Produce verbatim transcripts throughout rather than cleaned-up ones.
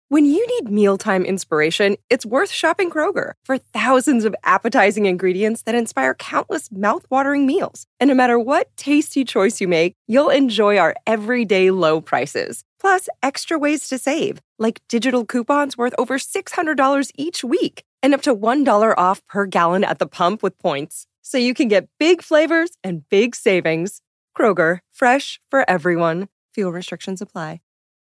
When you need mealtime inspiration, it's worth shopping Kroger for thousands of appetizing ingredients that inspire countless mouth-watering meals. And no matter what tasty choice you make, you'll enjoy our everyday low prices. Plus, extra ways to save, like digital coupons worth over six hundred dollars each week and up to one dollar off per gallon at the pump with points. So you can get big flavors and big savings. Kroger, fresh for everyone. Fuel restrictions apply.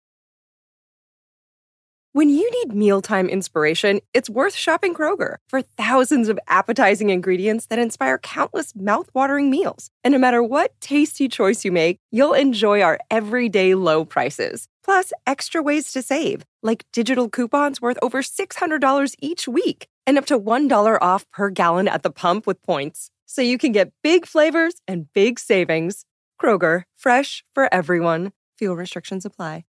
When you need mealtime inspiration, it's worth shopping Kroger for thousands of appetizing ingredients that inspire countless mouth-watering meals. And no matter what tasty choice you make, you'll enjoy our everyday low prices. Plus, extra ways to save, like digital coupons worth over six hundred dollars each week and up to one dollar off per gallon at the pump with points. So you can get big flavors and big savings. Kroger, fresh for everyone. Fuel restrictions apply.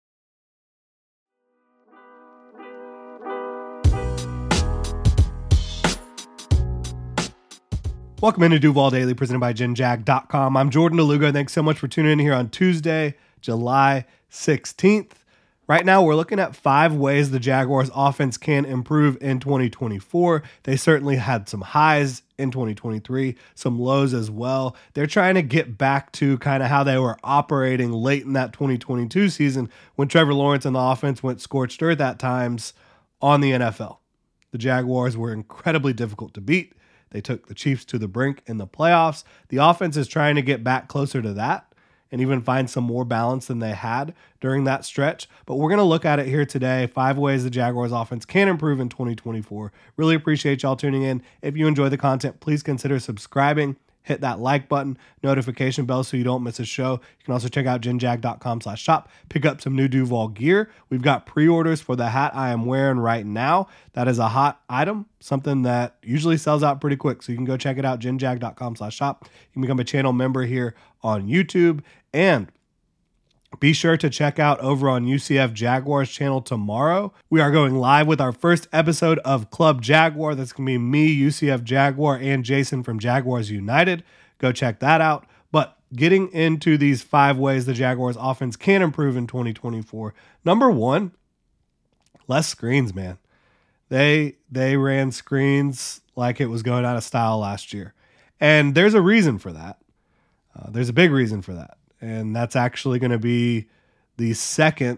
Welcome into Duval Daily, presented by Gen Jag dot com. I'm Jordan DeLugo. Thanks so much for tuning in here on Tuesday, July sixteenth. Right now, we're looking at five ways the Jaguars offense can improve in twenty twenty-four. They certainly had some highs in twenty twenty-three, some lows as well. They're trying to get back to kind of how they were operating late in that twenty twenty-two season when Trevor Lawrence and the offense went scorched earth at times on the N F L. The Jaguars were incredibly difficult to beat. They took the Chiefs to the brink in the playoffs. The offense is trying to get back closer to that and even find some more balance than they had during that stretch. But we're going to look at it here today. Five ways the Jaguars offense can improve in twenty twenty-four. Really appreciate y'all tuning in. If you enjoy the content, please consider subscribing. Hit that like button, notification bell so you don't miss a show. You can also check out Gen Jag dot com slash shop. Pick up some new Duval gear. We've got pre-orders for the hat I am wearing right now. That is a hot item, something that usually sells out pretty quick. So you can go check it out, Gen Jag dot com slash shop. You can become a channel member here on YouTube. And be sure to check out over on U C F Jaguars channel tomorrow. We are going live with our first episode of Club Jaguar. That's going to be me, U C F Jaguar, and Jason from Jaguars United. Go check that out. But getting into these five ways the Jaguars offense can improve in twenty twenty-four. Number one, less screens, man. They they ran screens like it was going out of style last year. And there's a reason for that. Uh, there's a big reason for that. And that's actually going to be the second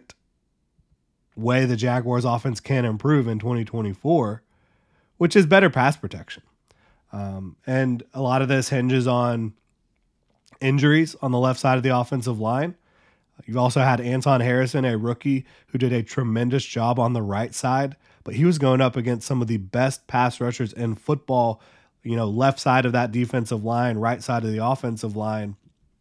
way the Jaguars offense can improve in twenty twenty-four, which is better pass protection. Um, and a lot of this hinges on injuries on the left side of the offensive line. You've also had Anton Harrison, a rookie who did a tremendous job on the right side, but he was going up against some of the best pass rushers in football, you know, left side of that defensive line, right side of the offensive line.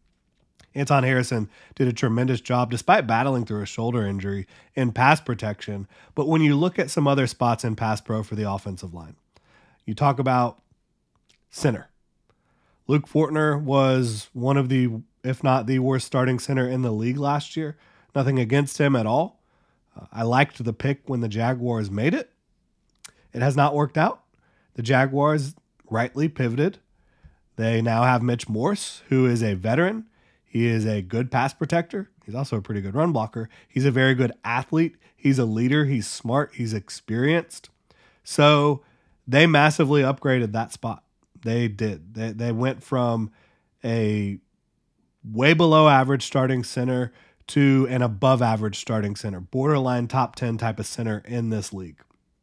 Anton Harrison did a tremendous job despite battling through a shoulder injury in pass protection. But when you look at some other spots in pass pro for the offensive line, you talk about center. Luke Fortner was one of the, if not the worst starting center in the league last year. Nothing against him at all. Uh, I liked the pick when the Jaguars made it. It has not worked out. The Jaguars rightly pivoted. They now have Mitch Morse, who is a veteran. He is a good pass protector. He's also a pretty good run blocker. He's a very good athlete. He's a leader. He's smart. He's experienced. So they massively upgraded that spot. They did. They, they went from a way below average starting center to an above average starting center, borderline top ten type of center in this league.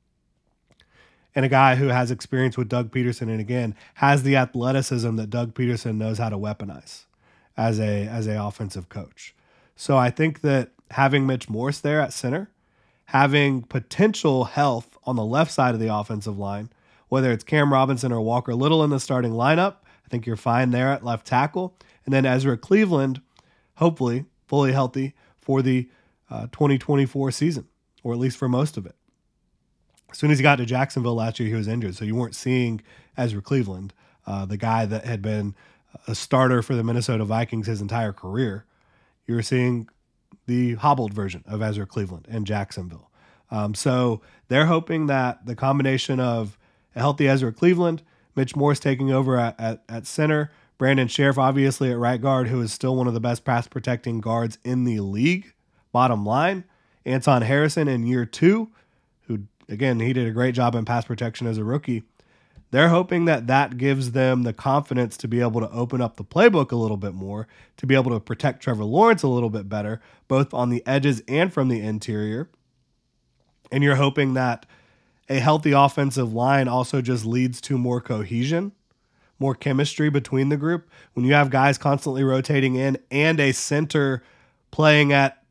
And a guy who has experience with Doug Peterson and, again, has the athleticism that Doug Peterson knows how to weaponize as a as a offensive coach. So I think that having Mitch Morse there at center, having potential health on the left side of the offensive line, whether it's Cam Robinson or Walker Little in the starting lineup, I think you're fine there at left tackle. And then Ezra Cleveland, hopefully fully healthy for the uh, twenty twenty-four season, or at least for most of it. As soon as he got to Jacksonville last year, he was injured. So you weren't seeing Ezra Cleveland, uh, the guy that had been a starter for the Minnesota Vikings his entire career. You were seeing the hobbled version of Ezra Cleveland in Jacksonville. Um, so they're hoping that the combination of a healthy Ezra Cleveland, Mitch Morse taking over at, at, at center, Brandon Sheriff obviously at right guard, who is still one of the best pass protecting guards in the league, bottom line, Anton Harrison in year two, who, again, he did a great job in pass protection as a rookie. They're hoping that that gives them the confidence to be able to open up the playbook a little bit more, to be able to protect Trevor Lawrence a little bit better, both on the edges and from the interior. And you're hoping that a healthy offensive line also just leads to more cohesion, more chemistry between the group. When you have guys constantly rotating in and a center playing at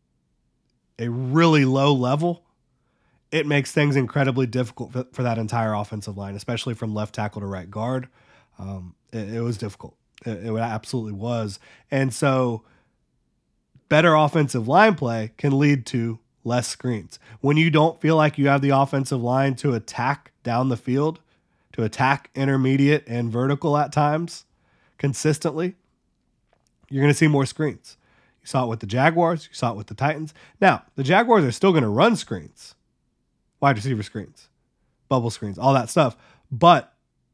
a really low level, it makes things incredibly difficult for, for that entire offensive line, especially from left tackle to right guard. Um, it, it was difficult. It, it absolutely was. And so better offensive line play can lead to less screens. When you don't feel like you have the offensive line to attack down the field, to attack intermediate and vertical at times consistently, you're going to see more screens. You saw it with the Jaguars. You saw it with the Titans. Now, the Jaguars are still going to run screens. Wide receiver screens, bubble screens, all that stuff. But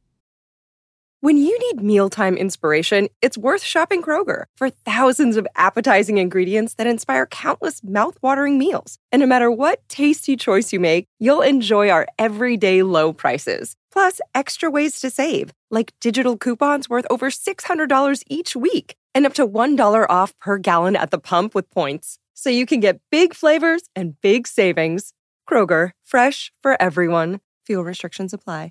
when you need mealtime inspiration, it's worth shopping Kroger for thousands of appetizing ingredients that inspire countless mouth-watering meals. And no matter what tasty choice you make, you'll enjoy our everyday low prices. Plus, extra ways to save, like digital coupons worth over six hundred dollars each week and up to one dollar off per gallon at the pump with points. So you can get big flavors and big savings. Kroger, fresh for everyone. Fuel restrictions apply.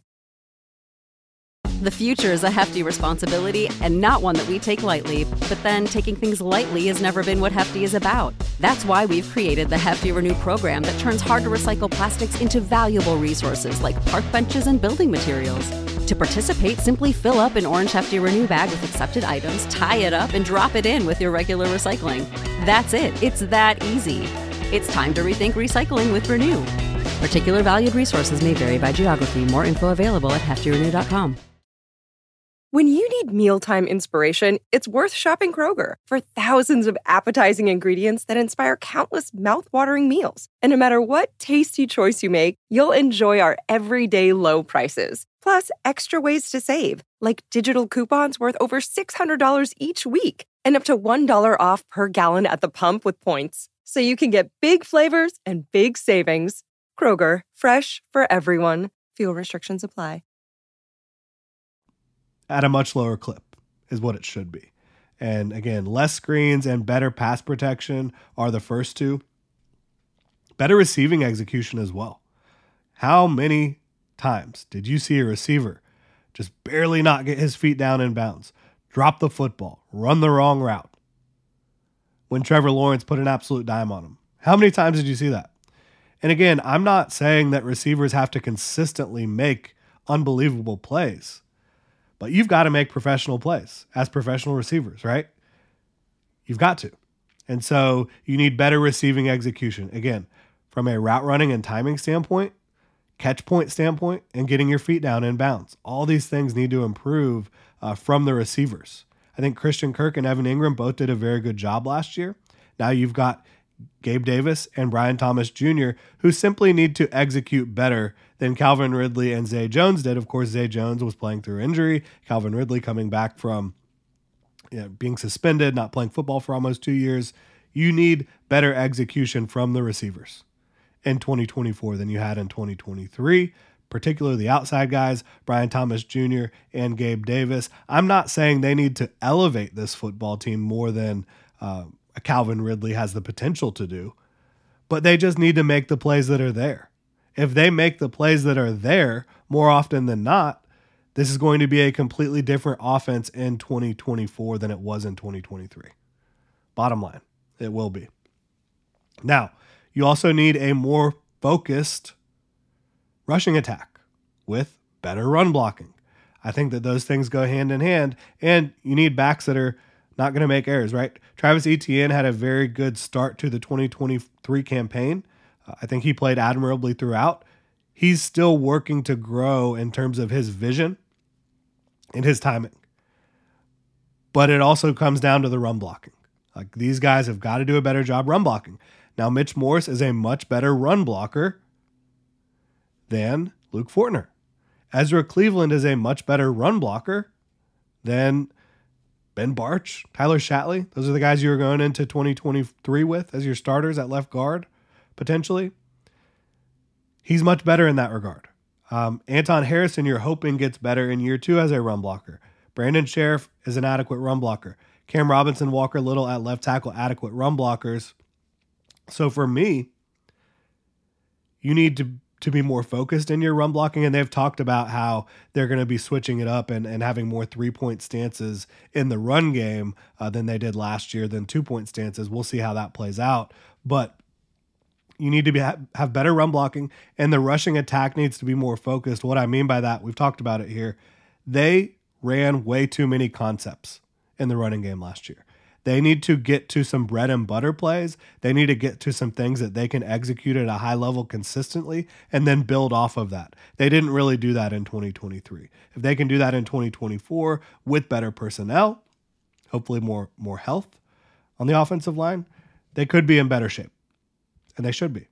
The future is a hefty responsibility and not one that we take lightly. But then taking things lightly has never been what Hefty is about. That's why we've created the Hefty Renew program that turns hard-to-recycle plastics into valuable resources like park benches and building materials. To participate, simply fill up an orange Hefty Renew bag with accepted items, tie it up, and drop it in with your regular recycling. That's it. It's that easy. It's time to rethink recycling with Renew. Particular valued resources may vary by geography. More info available at hefty renew dot com. When you need mealtime inspiration, it's worth shopping Kroger for thousands of appetizing ingredients that inspire countless mouth-watering meals. And no matter what tasty choice you make, you'll enjoy our everyday low prices. Plus, extra ways to save, like digital coupons worth over six hundred dollars each week and up to one dollar off per gallon at the pump with points. So you can get big flavors and big savings. Kroger, fresh for everyone. Fuel restrictions apply. At a much lower clip is what it should be. And again, less screens and better pass protection are the first two. Better receiving execution as well. How many times did you see a receiver just barely not get his feet down in bounds, drop the football, run the wrong route when Trevor Lawrence put an absolute dime on him? How many times did you see that? And again, I'm not saying that receivers have to consistently make unbelievable plays, but you've got to make professional plays as professional receivers, right? You've got to. And so you need better receiving execution. Again, from a route running and timing standpoint, catch point standpoint, and getting your feet down in bounds. All these things need to improve uh, from the receivers. I think Christian Kirk and Evan Ingram both did a very good job last year. Now you've got Gabe Davis and Brian Thomas Junior, who simply need to execute better than Calvin Ridley and Zay Jones did. Of course, Zay Jones was playing through injury. Calvin Ridley coming back from you know, being suspended, not playing football for almost two years. You need better execution from the receivers in twenty twenty-four than you had in twenty twenty-three, particularly the outside guys, Brian Thomas Junior and Gabe Davis. I'm not saying they need to elevate this football team more than uh, Calvin Ridley has the potential to do, but they just need to make the plays that are there. If they make the plays that are there more often than not, this is going to be a completely different offense in twenty twenty-four than it was in twenty twenty-three. Bottom line, it will be. Now, you also need a more focused rushing attack with better run blocking. I think that those things go hand in hand, and you need backs that are not going to make errors, right? Travis Etienne had a very good start to the twenty twenty-three campaign. Uh, I think he played admirably throughout. He's still working to grow in terms of his vision and his timing. But it also comes down to the run blocking. Like, these guys have got to do a better job run blocking. Now, Mitch Morse is a much better run blocker than Luke Fortner. Ezra Cleveland is a much better run blocker than Ben Barch, Tyler Shatley. Those are the guys you were going into twenty twenty-three with as your starters at left guard. potentially. He's much better in that regard. Um, Anton Harrison, you're hoping gets better in year two as a run blocker. Brandon Sheriff is an adequate run blocker. Cam Robinson, Walker Little at left tackle, adequate run blockers. So for me, you need to, to be more focused in your run blocking, and they've talked about how they're going to be switching it up and, and having more three-point stances in the run game uh, than they did last year, than two-point stances. We'll see how that plays out. But you need to be have better run blocking, and the rushing attack needs to be more focused. What I mean by that, we've talked about it here. They ran way too many concepts in the running game last year. They need to get to some bread and butter plays. They need to get to some things that they can execute at a high level consistently and then build off of that. They didn't really do that in twenty twenty-three. If they can do that in twenty twenty-four with better personnel, hopefully more, more health on the offensive line, they could be in better shape. And they should be.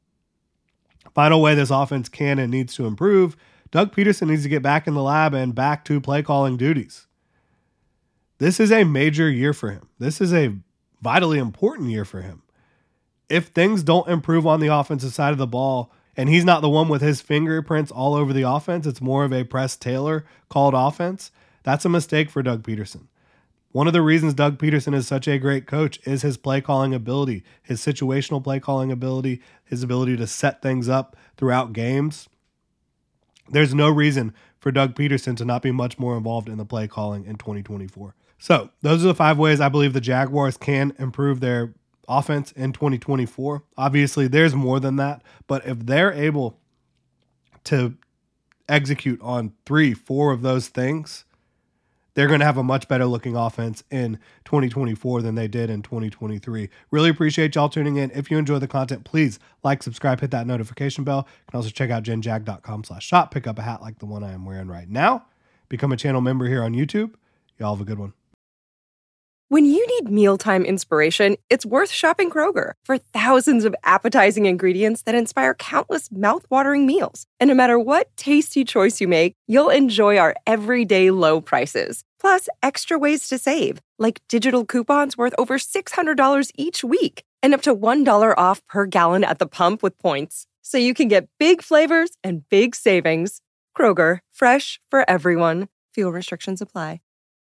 Final way this offense can and needs to improve, Doug Peterson needs to get back in the lab and back to play calling duties. This is a major year for him. This is a vitally important year for him. If things don't improve on the offensive side of the ball, and he's not the one with his fingerprints all over the offense, it's more of a Press Taylor called offense, that's a mistake for Doug Peterson. One of the reasons Doug Peterson is such a great coach is his play calling ability, his situational play calling ability, his ability to set things up throughout games. There's no reason for Doug Peterson to not be much more involved in the play calling in twenty twenty-four. So those are the five ways I believe the Jaguars can improve their offense in twenty twenty-four. Obviously, there's more than that, but if they're able to execute on three, four of those things, they're going to have a much better looking offense in twenty twenty-four than they did in twenty twenty-three. Really appreciate y'all tuning in. If you enjoy the content, please like, subscribe, hit that notification bell. You can also check out genjag.com slash shop. Pick up a hat like the one I am wearing right now. Become a channel member here on YouTube. Y'all have a good one. When you need mealtime inspiration, it's worth shopping Kroger for thousands of appetizing ingredients that inspire countless mouth-watering meals. And no matter what tasty choice you make, you'll enjoy our everyday low prices. Plus, extra ways to save, like digital coupons worth over six hundred dollars each week and up to one dollar off per gallon at the pump with points. So you can get big flavors and big savings. Kroger, fresh for everyone. Fuel restrictions apply.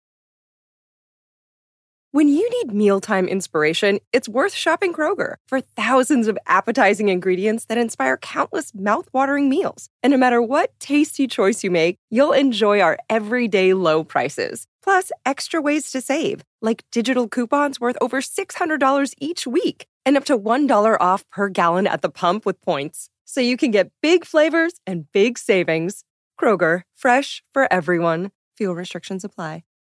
When you need mealtime inspiration, it's worth shopping Kroger for thousands of appetizing ingredients that inspire countless mouth-watering meals. And no matter what tasty choice you make, you'll enjoy our everyday low prices. Plus, extra ways to save, like digital coupons worth over six hundred dollars each week and up to one dollar off per gallon at the pump with points. So you can get big flavors and big savings. Kroger, fresh for everyone. Fuel restrictions apply.